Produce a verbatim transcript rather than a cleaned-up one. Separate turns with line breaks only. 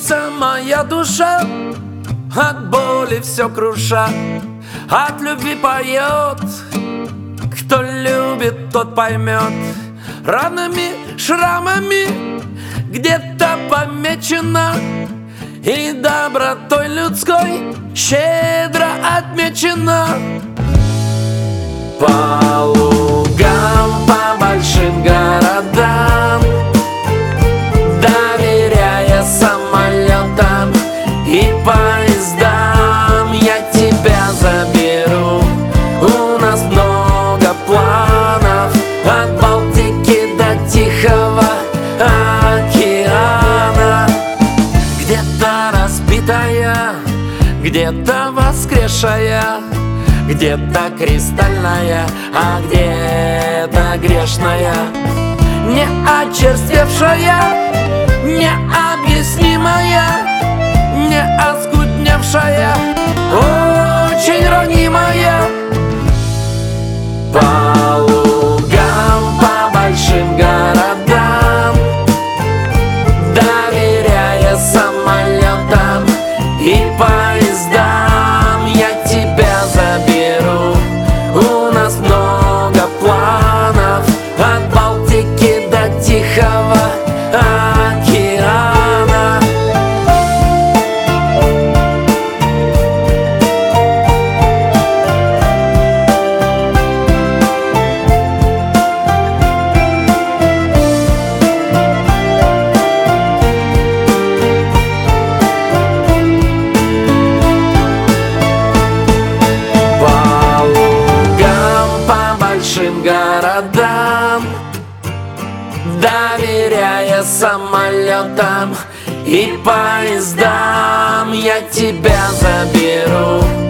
бьется моя душа, от боли все круша, от любви поет. Кто любит, тот поймет. Ранами, шрамами где-то помечено, и добротой людской щедро отмечено. По лугам, по большим городам, доверяя самолетам и поездам, я тебя заберу. У нас много планов, от Балтики до Тихого океана. Где-то разбитая, где-то воскресшая, где-то кристальная, а где-то грешная, не очерствевшая, необъяснимая, не оскудневшая, очень ранимая. По лугам, по большим городам, доверяя самолетам и поездам, я тебя заберу. У нас много планов, от Балтики до Тихого океана. Городам, доверяя самолетам и поездам, я тебя заберу.